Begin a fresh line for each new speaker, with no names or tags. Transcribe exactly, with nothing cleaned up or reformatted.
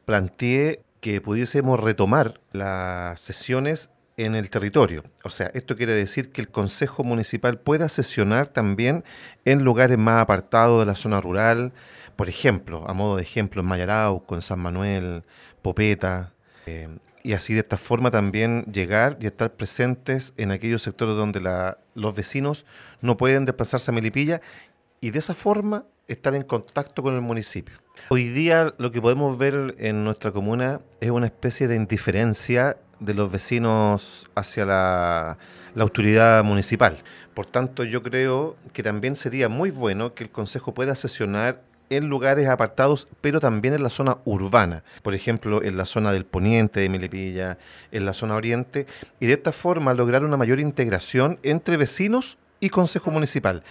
planteé que pudiésemos retomar las sesiones en el territorio. O sea, esto quiere decir que el Consejo Municipal pueda sesionar también en lugares más apartados de la zona rural, por ejemplo, a modo de ejemplo, en Mayarauco, en San Manuel, Popeta, eh, y así de esta forma también llegar y estar presentes en aquellos sectores donde la- los vecinos no pueden desplazarse a Melipilla y de esa forma estar en contacto con el municipio. Hoy día lo que podemos ver en nuestra comuna es una especie de indiferencia de los vecinos hacia la, la autoridad municipal. Por tanto, yo creo que también sería muy bueno que el Consejo pueda sesionar en lugares apartados, pero también en la zona urbana, por ejemplo, en la zona del poniente de Melipilla, en la zona oriente, y de esta forma lograr una mayor integración entre vecinos y Consejo Municipal.